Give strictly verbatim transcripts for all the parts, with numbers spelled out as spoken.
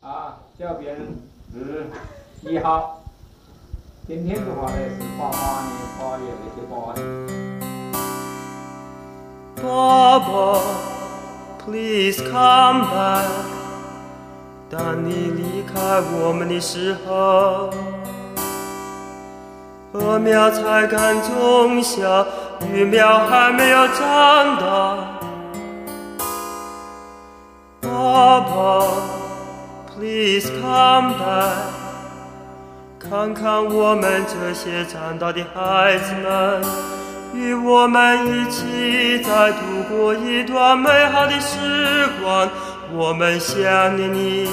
啊，小编日一号，今天读好的是八八年八月二十八日。 爸爸 ，Please come back。当你离开我们的时候，禾苗才刚种下，育苗还没有长大。爸爸 ，Please come back。看看我们这些长大的孩子们，与我们一起再度过一段美好的时光。我们想念你，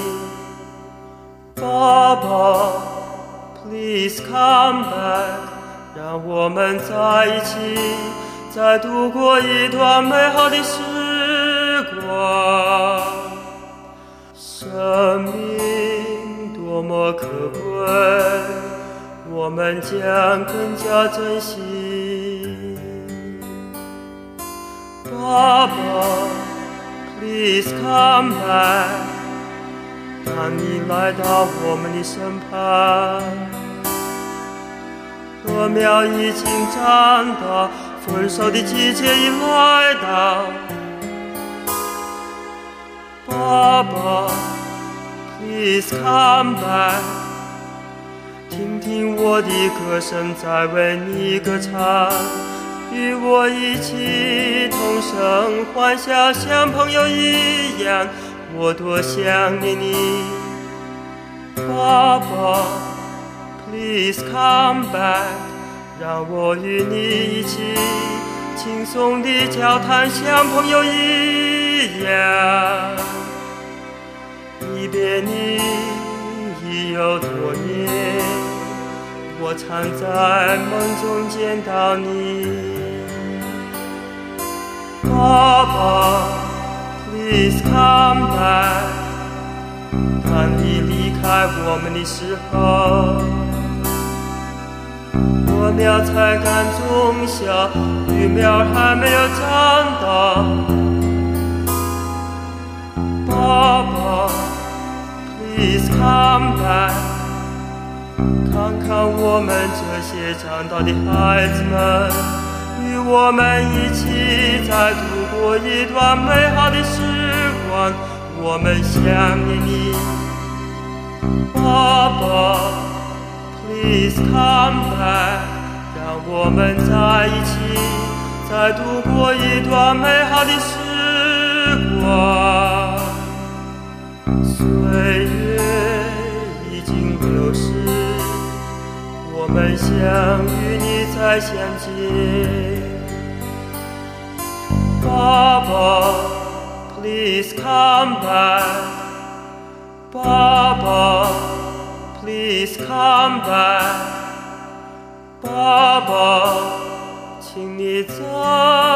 爸爸 ，Please come back， 让我们在一起再度过一段美好的时光。生命多么可贵，我们将更加珍惜。爸爸 ，Please come back， 当你来到我们的身旁，禾苗已经长大，丰收的季节已来到。爸爸 ，Please come back， 听听我的歌声在为你歌唱，与我一起同声欢笑，像朋友一样，我多想念你。爸爸 ，Please come back， 让我与你一起轻松地交谈，像朋友一样。离别你已有多年，我常在梦中见到你。爸爸 ，Please come back， 当你离开我们的时候，禾苗才刚种下，育苗还没有长大。爸爸 ，Please come back， 看看我们这些长大的孩子们，与我们一起再度过一段美好的时光。我们想念你，爸爸 ，Please come back， 让我们在一起再度过一段美好的时光。岁月已经流逝，我们想与你再相见。爸爸 ，Please come back， 爸爸 ，Please come back， 爸爸，请你再